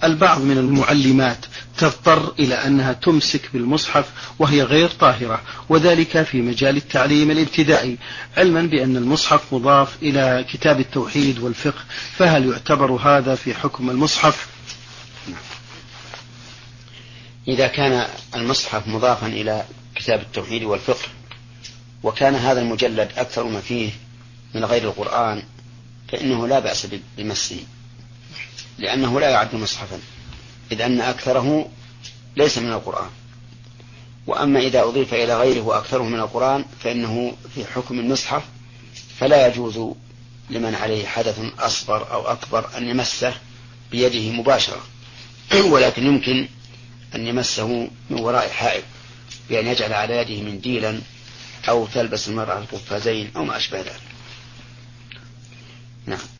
البعض من المعلمات تضطر إلى أنها تمسك بالمصحف وهي غير طاهرة، وذلك في مجال التعليم الابتدائي، علما بأن المصحف مضاف إلى كتاب التوحيد والفقه، فهل يعتبر هذا في حكم المصحف؟ إذا كان المصحف مضافا إلى كتاب التوحيد والفقه وكان هذا المجلد أكثر ما فيه من غير القرآن فإنه لا بأس بمسه، لأنه لا يعد مصحفا، إذ أن أكثره ليس من القرآن. وأما إذا أضيف إلى غيره وأكثره من القرآن فإنه في حكم المصحف، فلا يجوز لمن عليه حدث أصغر أو أكبر أن يمسه بيده مباشرة، ولكن يمكن أن يمسه من وراء حائط، بأن يجعل على يده منديلا أو تلبس المرأة القفازين أو ما أشبه ذلك. نعم.